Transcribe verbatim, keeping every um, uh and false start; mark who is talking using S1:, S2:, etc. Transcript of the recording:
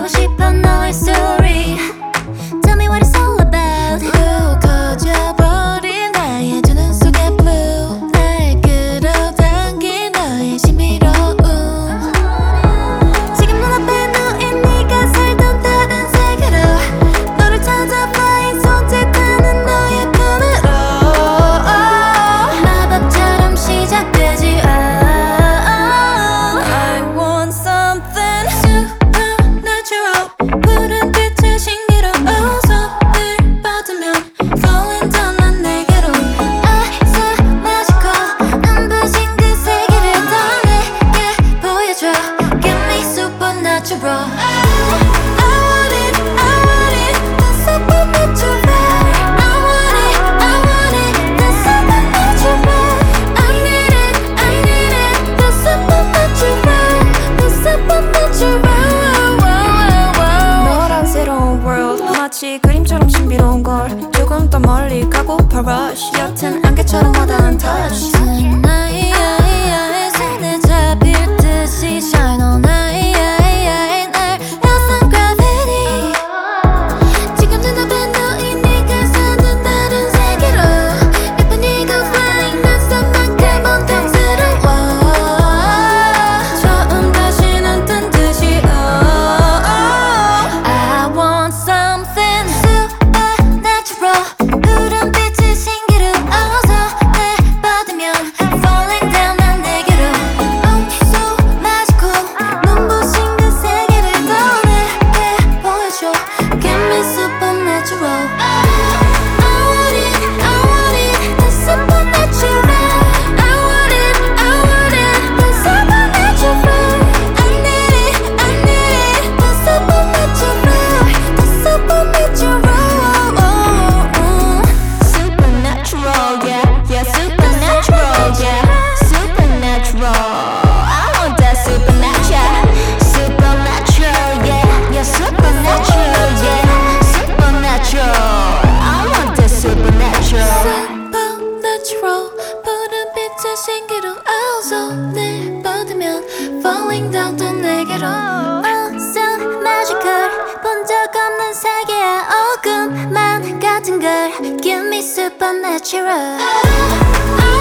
S1: 알고 싶어 너의 story. Tell me what it's all about.
S2: Blue 커져버린 나의 두 눈 속에 blue. 날 끌어당긴 너의 신비로움.
S1: 지금 눈앞에 놓인 네가 살던 다른 세계로 너를 찾아 flying 손짓 하는 너의 품으로 마법처럼 시작되지. oh, oh.
S2: I want something supernatural. 푸른 빛의 신기로운 손을 뻗으면 falling down 난 내게로.
S1: I so magical. 눈부신 그 세계를 더 내게 보여줘. Give me supernatural.
S2: I want it, I want it, the supernatural.
S1: I want it, I want it, the supernatural.
S2: I need it, I need it, the supernatural, the supernatural. 너란 새로운 world 마치 그림처럼 신비로운 걸 조금 더 멀리 가고파 rush. 옅은 안개처럼 와닿은 touch.
S1: 나의 아이의 손에 잡힐 듯이 shine on 나의 아이의 날 약간 gravity. 지금 눈앞에 놓인 네가 사는 다른 세계로 예쁜 네가 flying 낯선 만큼 원통스러워.
S2: 처음 다시는 뜬 듯이 oh, oh.
S1: I want something supernatural. 푸른 빛의 신기루어서 내 받으면 falling down 난 내게로. Oh so magical. 눈부신 그 세계를 더 내게 보여줘. Give me supernatural.
S2: I want it, I want it, the supernatural. I want it, I want it, the supernatural. I need it, I need it, the supernatural, the supernatural. Supernatural, yeah, yeah, supernatural, yeah, supernatural. I want that supernatural, supernatural, yeah, yeah, supernatural, yeah, supernatural. I want that supernatural. Supernatural, 푸른 빛의 신기루어서 내 받으면 falling down 또 내게로.
S1: Oh so magical. 본 적 없는 세계야. 어 꿈만 같은 걸. Give me supernatural.
S2: I